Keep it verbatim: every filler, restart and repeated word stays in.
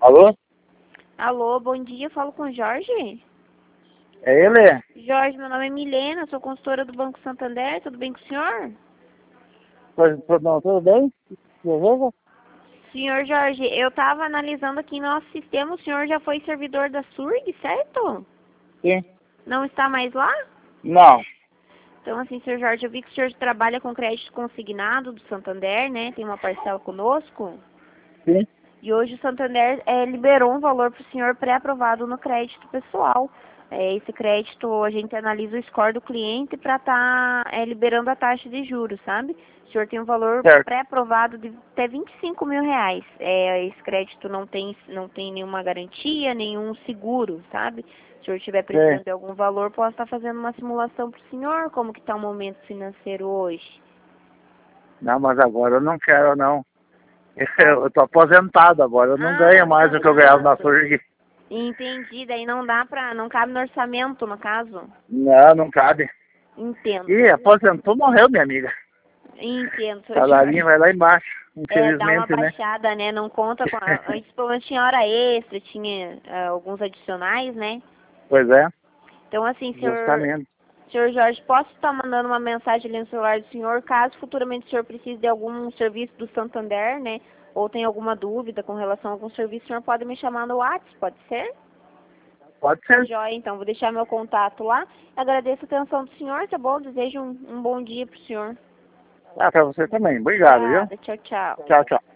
Alô? Alô, bom dia, falo com o Jorge? É ele? Jorge, meu nome é Milena, sou consultora do Banco Santander, tudo bem com o senhor? Pois, pois não, tudo bem? Beleza? Senhor Jorge, eu estava analisando aqui no nosso sistema, o senhor já foi servidor da SURG, certo? Sim. Não está mais lá? Não. Então, assim, senhor Jorge, eu vi que o senhor trabalha com crédito consignado do Santander, né? Tem uma parcela conosco. Sim. E hoje o Santander é, liberou um valor para o senhor pré-aprovado no crédito pessoal. É, esse crédito, a gente analisa o score do cliente para estar tá, é, liberando a taxa de juros, sabe? O senhor tem um valor Certo. pré-aprovado de até vinte e cinco mil reais. É, esse crédito não tem, não tem nenhuma garantia, nenhum seguro, sabe? Se o senhor estiver precisando Sim. de algum valor, posso estar fazendo uma simulação para o senhor, como que está o momento financeiro hoje. Não, mas agora eu não quero, não. Tá. Eu tô aposentado agora, eu não ganho Ah, mais do que eu ganhava na Surg. entendi, daí não dá pra, não cabe no orçamento, no caso. Não, não cabe. Entendo, Ih, aposentou, morreu, minha amiga. entendo, seu Salário Jorge. vai lá embaixo, É, dá uma infelizmente, né? baixada, né, não conta com, a, antes pelo menos tinha hora extra, tinha ah, alguns adicionais, né. Pois é, Então assim, senhor, justamente. senhor Jorge, posso estar mandando uma mensagem ali no celular do senhor, caso futuramente o senhor precise de algum serviço do Santander, né, ou tem alguma dúvida com relação a algum serviço, o senhor pode me chamar no WhatsApp, pode ser? Pode Tá ser. joia, então, vou deixar meu contato lá. Agradeço a atenção do senhor, tá bom? Desejo um, um bom dia pro senhor. Ah, pra você também. Obrigado, viu? Obrigada, tchau, tchau. Tchau, tchau.